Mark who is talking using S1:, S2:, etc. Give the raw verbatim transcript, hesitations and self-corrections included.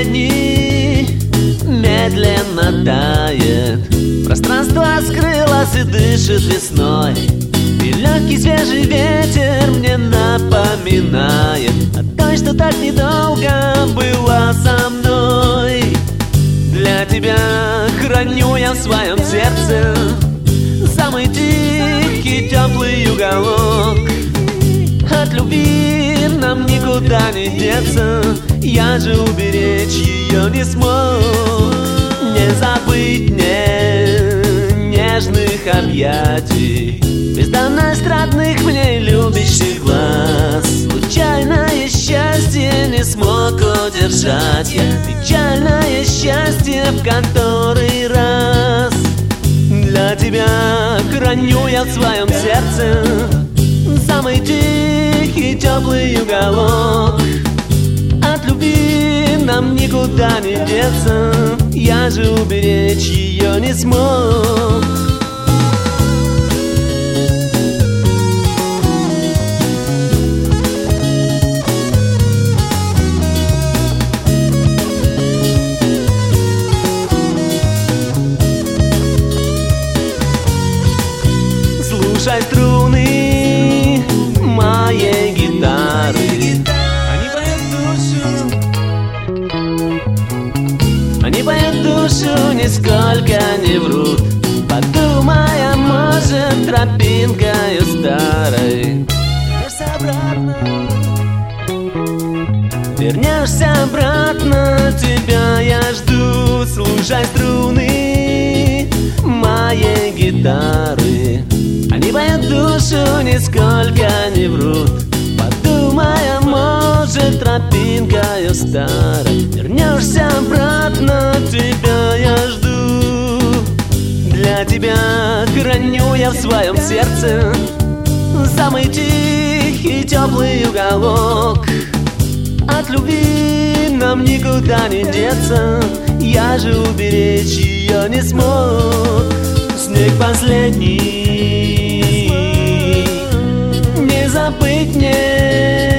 S1: последний медленно тает. Пространство скрылось и дышит весной, и легкий свежий ветер мне напоминает о той, что так недолго была со мной. Для тебя храню я в своем сердце самый тихий, теплый уголок. От любви нам никуда не деться, я же уберечь ее не смог. Не забыть мне нежных объятий, бездонность родных мне любящих глаз. Случайное счастье не смог удержать я, печальное счастье в который раз. Для тебя храню я в своем сердце самый тихий, теплый уголок. От любви нам никуда не деться, я же уберечь ее не смог. Слушай струны моей гитары, они поют душу, они поют душу, нисколько не врут. Подумай, а может, тропинкою старой вернешься обратно, вернешься обратно, тебя я жду. Слушай струны моей гитары, они поют душу, нисколько не врут. Подумай, а может, тропинкою старой вернешься обратно, тебя я жду. Для тебя храню я в своем сердце самый тихий, теплый уголок. От любви нам никуда не деться, я же уберечь ее не смог. Снег последний, не забыть мне